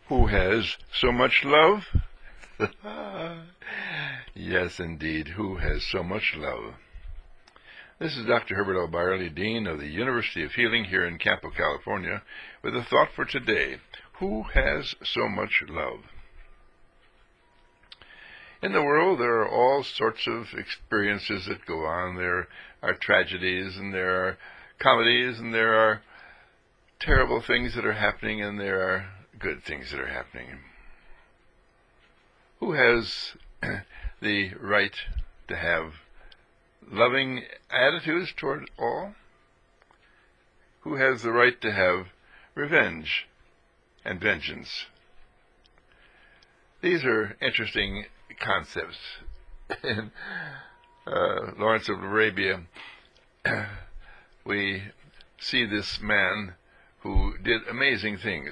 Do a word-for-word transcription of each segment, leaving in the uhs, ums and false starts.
Who has so much love? Yes, indeed, who has so much love? This is Doctor Herbert L. Byerly, Dean of the University of Healing here in Campo, California, with a thought for today. Who has so much love? In the world, there are all sorts of experiences that go on. There are tragedies, and there are comedies, and there are terrible things that are happening, and there are good things that are happening. Who has the right to have loving attitudes toward all? Who has the right to have revenge and vengeance? These are interesting concepts. In uh, Lawrence of Arabia, we see this man who did amazing things.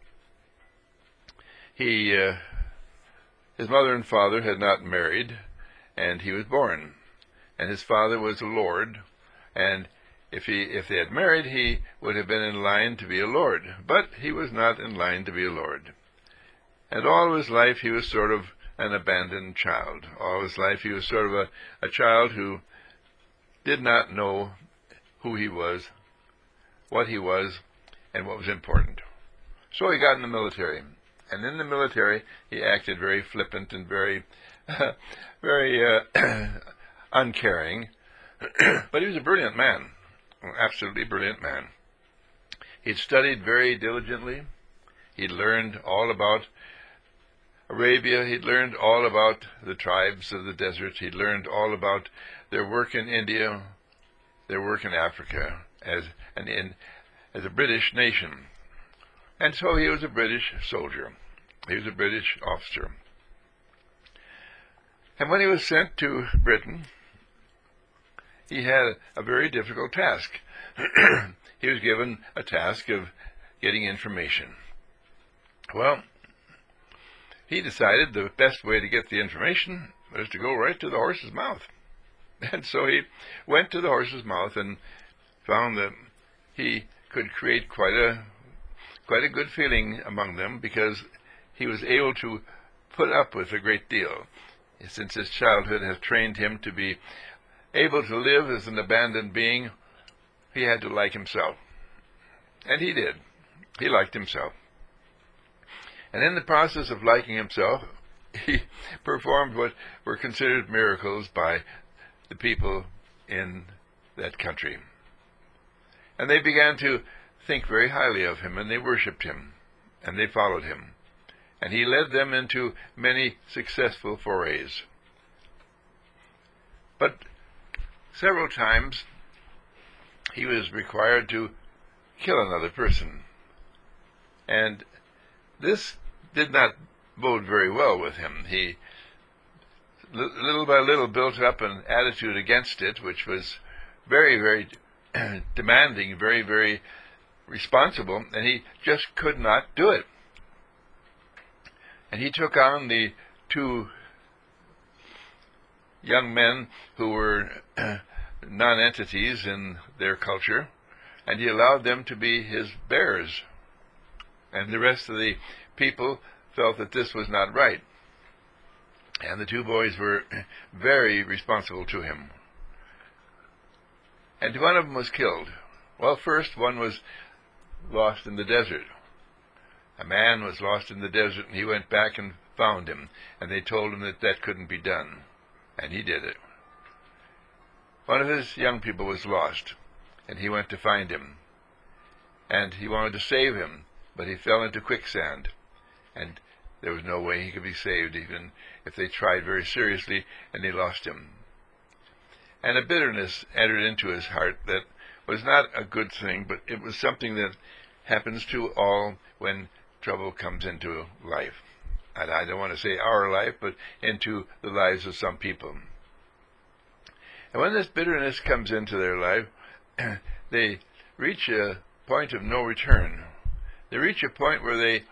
He, uh, his mother and father had not married, and he was born. And his father was a lord, and if he if they had married, he would have been in line to be a lord. But he was not in line to be a lord. And all his life he was sort of an abandoned child. All his life he was sort of a, a child who did not know who he was, what he was, and what was important. So he got in the military. And in the military, he acted very flippant and very, very uh, uncaring. But he was a brilliant man, an absolutely brilliant man. He'd studied very diligently. He'd learned all about Arabia. He'd learned all about the tribes of the desert. He'd learned all about their work in India, their work in Africa, as an in as a British nation. And so he was a British soldier. He was a British officer. And when he was sent to Britain, he had a very difficult task. He was given a task of getting information. Well, he decided the best way to get the information was to go right to the horse's mouth. And so he went to the horse's mouth and found that he could create quite a quite a good feeling among them, because he was able to put up with a great deal, since his childhood has trained him to be able to live as an abandoned being. He had to like himself. And he did. He liked himself. And in the process of liking himself, he performed what were considered miracles by the people in that country. And they began to think very highly of him, and they worshipped him, and they followed him. And he led them into many successful forays. But several times he was required to kill another person. And this did not bode very well with him. He, little by little, built up an attitude against it, which was very, very demanding, very, very responsible, and he just could not do it. And he took on the two young men who were non-entities in their culture, and he allowed them to be his bearers. And the rest of the people felt that this was not right. And the two boys were very responsible to him. And one of them was killed. Well, first one was lost in the desert. A man was lost in the desert, and he went back and found him, and they told him that that couldn't be done, and he did it. One of his young people was lost, and he went to find him, and he wanted to save him, but he fell into quicksand, and there was no way he could be saved, even if they tried very seriously, and they lost him. And a bitterness entered into his heart that was not a good thing, but it was something that happens to all when trouble comes into life. And I don't want to say our life, but into the lives of some people. And when this bitterness comes into their life, they reach a point of no return. They reach a point where they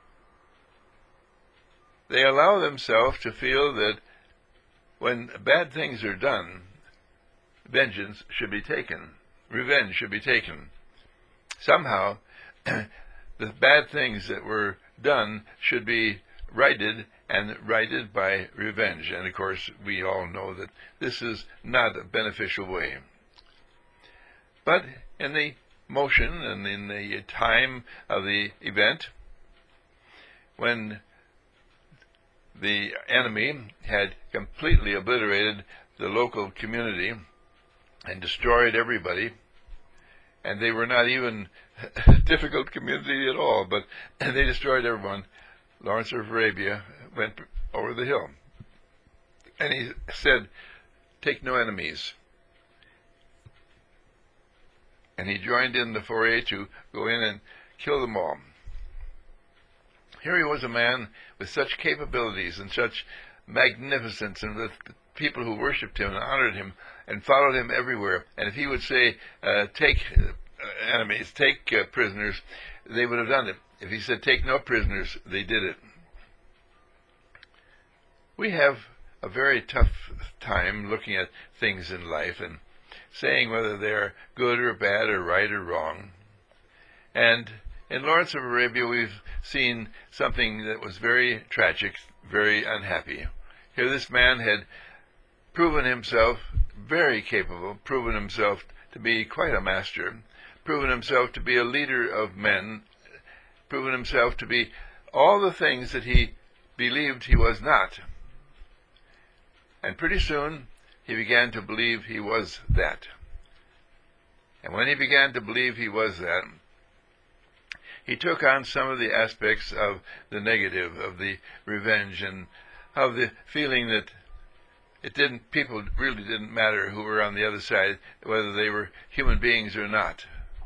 they allow themselves to feel that when bad things are done, vengeance should be taken. Revenge should be taken. Somehow, the bad things that were done should be righted, and righted by revenge. And of course, we all know that this is not a beneficial way. But in the motion and in the time of the event, when the enemy had completely obliterated the local community and destroyed everybody, and they were not even a difficult community at all, but they destroyed everyone, Lawrence of Arabia went over the hill. And he said, "Take no enemies." And he joined in the foray to go in and kill them all. Here he was, a man with such capabilities and such magnificence, and with people who worshipped him and honored him and followed him everywhere. And if he would say, uh, take uh, enemies, take uh, prisoners, they would have done it. If he said, take no prisoners, they did it. We have a very tough time looking at things in life and saying whether they're good or bad or right or wrong. And in Lawrence of Arabia, we've seen something that was very tragic, very unhappy. Here this man had proven himself very capable, proven himself to be quite a master, proven himself to be a leader of men, proven himself to be all the things that he believed he was not. And pretty soon, he began to believe he was that. And when he began to believe he was that, he took on some of the aspects of the negative, of the revenge, and of the feeling that it didn't, people really didn't matter who were on the other side, whether they were human beings or not.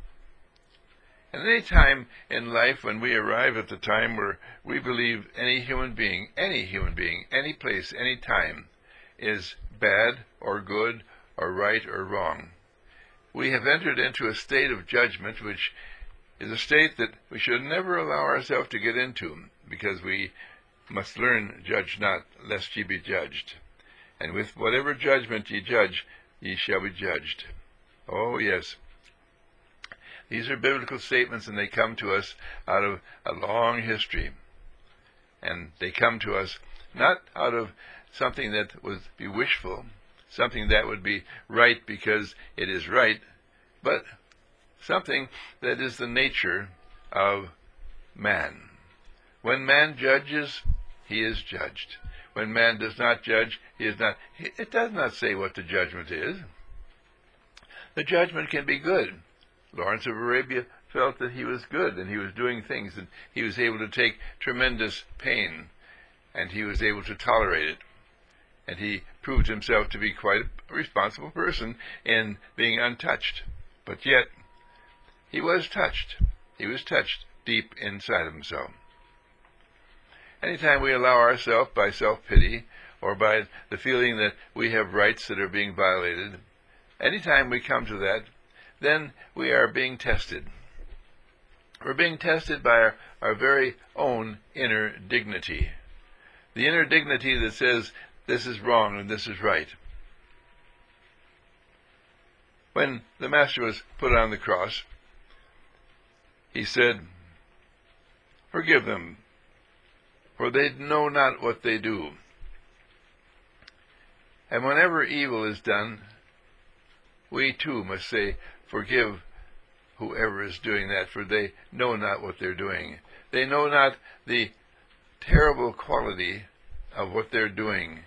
And any time in life when we arrive at the time where we believe any human being, any human being, any place, any time, is bad or good or right or wrong, we have entered into a state of judgment, which is a state that we should never allow ourselves to get into, because we must learn, judge not, lest ye be judged. And with whatever judgment ye judge, ye shall be judged. Oh, yes. These are biblical statements, and they come to us out of a long history. And they come to us not out of something that would be wishful, something that would be right because it is right, but something that is the nature of man. When man judges, he is judged. When man does not judge, he is not. It does not say what the judgment is. The judgment can be good. Lawrence of Arabia felt that he was good, and he was doing things, and he was able to take tremendous pain, and he was able to tolerate it. And he proved himself to be quite a responsible person in being untouched. But yet, he was touched. He was touched deep inside of himself. Anytime we allow ourselves, by self-pity, or by the feeling that we have rights that are being violated, anytime we come to that, then we are being tested. We're being tested by our, our very own inner dignity. The inner dignity that says, this is wrong and this is right. When the Master was put on the cross, he said, forgive them, for they know not what they do. And whenever evil is done, we too must say, forgive whoever is doing that, for they know not what they're doing. They know not the terrible quality of what they're doing.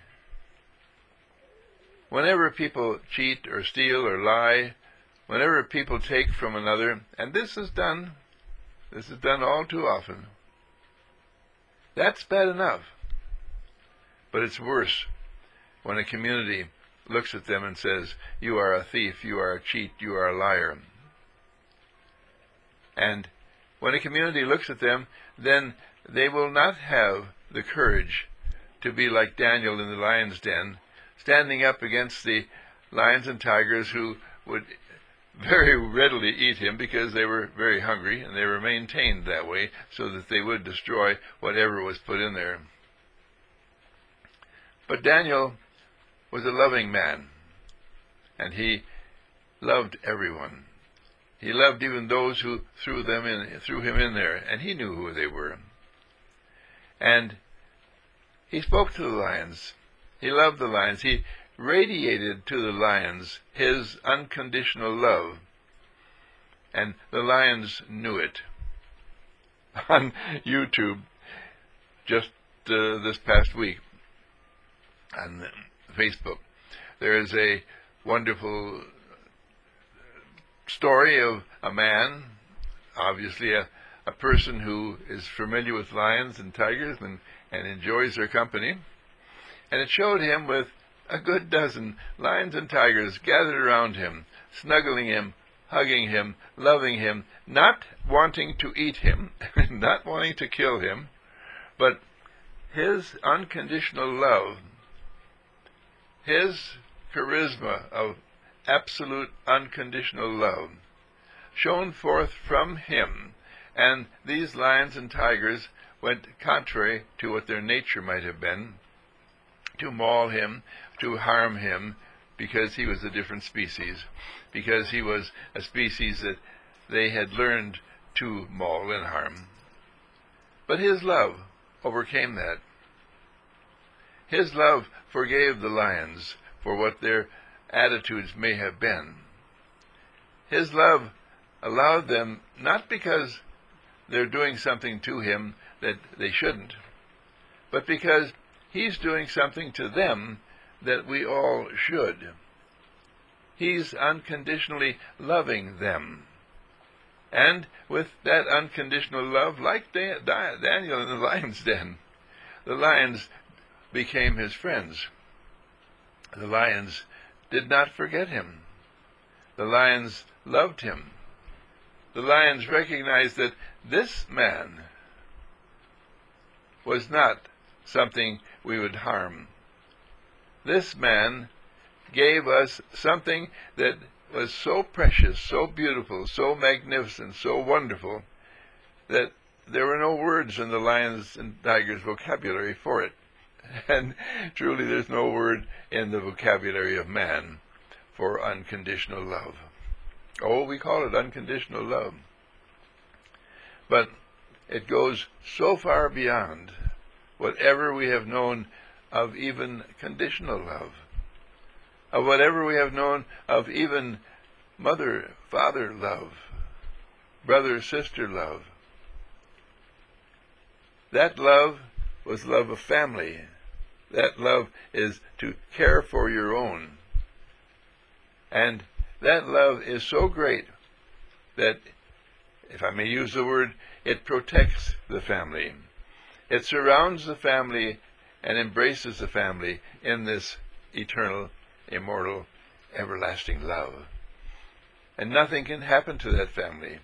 Whenever people cheat or steal or lie, whenever people take from another, and this is done, this is done all too often, that's bad enough. But it's worse when a community looks at them and says, you are a thief, you are a cheat, you are a liar. And when a community looks at them, then they will not have the courage to be like Daniel in the lion's den, standing up against the lions and tigers who would very readily eat him because they were very hungry, and they were maintained that way so that they would destroy whatever was put in there. But Daniel was a loving man, and he loved everyone. He loved even those who threw them in, threw him in there, and he knew who they were. And he spoke to the lions. He loved the lions. He radiated to the lions his unconditional love. And the lions knew it. On YouTube, just uh, this past week, on Facebook, there is a wonderful story of a man, obviously a, a person who is familiar with lions and tigers and, and enjoys their company. And it showed him with a good dozen lions and tigers gathered around him, snuggling him, hugging him, loving him, not wanting to eat him, not wanting to kill him, but his unconditional love, his charisma of absolute unconditional love shone forth from him, and these lions and tigers went contrary to what their nature might have been, to maul him, to harm him, because he was a different species, because he was a species that they had learned to maul and harm. But his love overcame that. His love forgave the lions for what their attitudes may have been. His love allowed them, not because they're doing something to him that they shouldn't, but because he's doing something to them that we all should. He's unconditionally loving them. And with that unconditional love, like Da- Da- Daniel in the lion's den, the lions became his friends. The lions did not forget him. The lions loved him. The lions recognized that this man was not something we would harm. This man gave us something that was so precious, so beautiful, so magnificent, so wonderful, that there were no words in the lions and tigers' vocabulary for it. And truly there's no word in the vocabulary of man for unconditional love. Oh, we call it unconditional love. But it goes so far beyond whatever we have known of even conditional love, of whatever we have known of even mother-father love, brother-sister love. That love was love of family. That love is to care for your own. And that love is so great that, if I may use the word, it protects the family. It surrounds the family and embraces the family in this eternal, immortal, everlasting love. And nothing can happen to that family.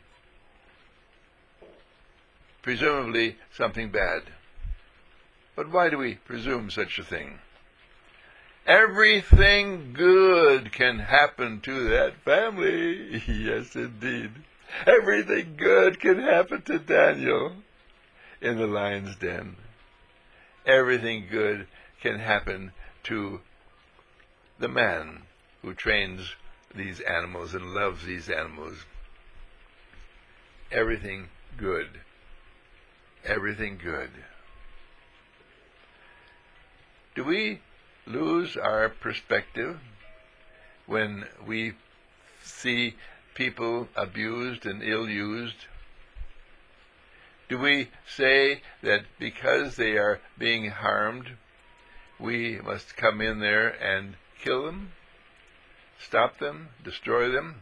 Presumably something bad. But why do we presume such a thing? Everything good can happen to that family. Yes, indeed. Everything good can happen to Daniel in the lion's den. Everything good can happen to the man who trains these animals and loves these animals. Everything good. Everything good. Do we lose our perspective when we see people abused and ill-used? Do we say that because they are being harmed, we must come in there and kill them, stop them, destroy them?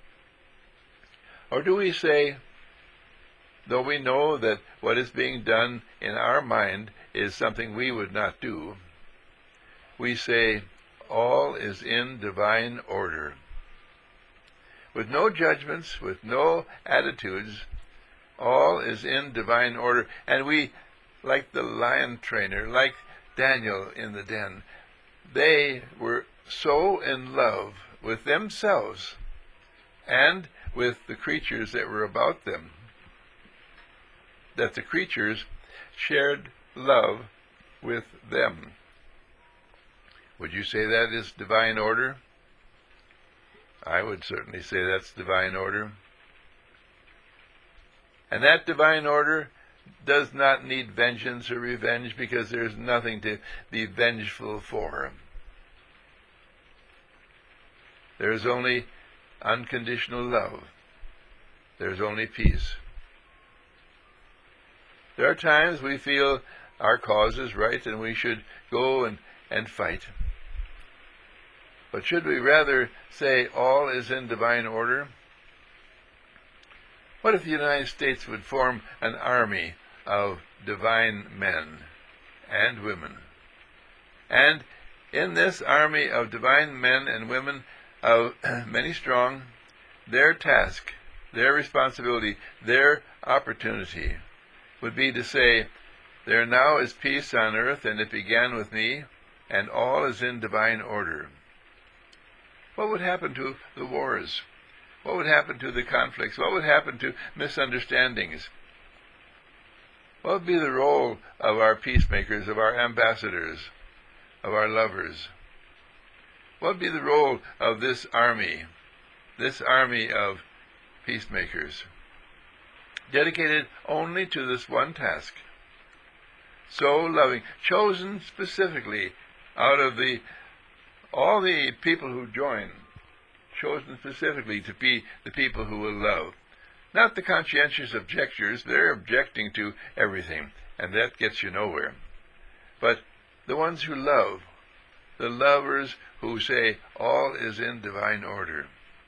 Or do we say, though we know that what is being done in our mind is something we would not do, we say, all is in divine order. With no judgments, with no attitudes, all is in divine order. And we, like the lion trainer, like Daniel in the den, they were so in love with themselves and with the creatures that were about them, that the creatures shared love with them. Would you say that is divine order? I would certainly say that's divine order. And that divine order does not need vengeance or revenge because there's nothing to be vengeful for. There's only unconditional love. There's only peace. There are times we feel our cause is right and we should go and, and fight. But should we rather say all is in divine order? What if the United States would form an army of divine men and women? And in this army of divine men and women, of many strong, their task, their responsibility, their opportunity would be to say, there now is peace on earth, and it began with me, and all is in divine order. What would happen to the wars? What would happen to the conflicts? What would happen to misunderstandings? What would be the role of our peacemakers, of our ambassadors, of our lovers? What would be the role of this army, this army of peacemakers, dedicated only to this one task? So loving, chosen specifically out of the all the people who join, chosen specifically to be the people who will love. Not the conscientious objectors, they're objecting to everything, and that gets you nowhere. But the ones who love, the lovers who say, all is in divine order.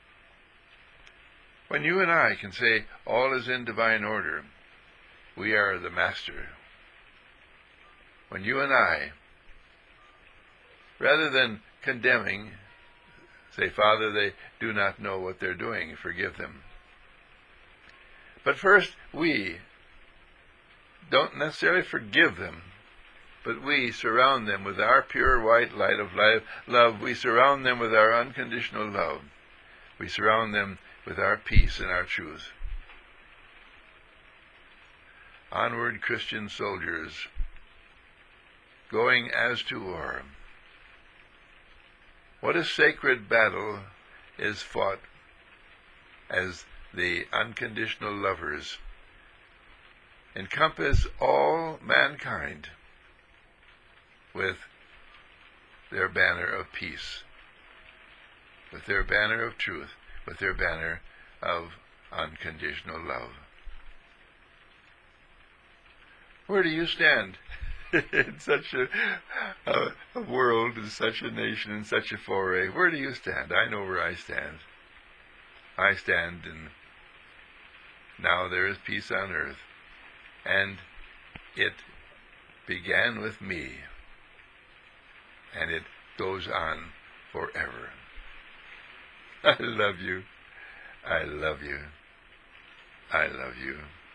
When you and I can say, all is in divine order, we are the master. When you and I, rather than condemning, say, Father, they do not know what they're doing, forgive them. But first, we don't necessarily forgive them, but we surround them with our pure white light of love. We surround them with our unconditional love. We surround them with our peace and our truth. Onward, Christian soldiers, going as to war. What a sacred battle is fought as the unconditional lovers encompass all mankind with their banner of peace, with their banner of truth, with their banner of unconditional love. Where do you stand in such a, a, a world, in such a nation, in such a foray? Where do you stand? I know where I stand. I stand in now there is peace on earth, and it began with me, and it goes on forever. I love you. I love you. I love you.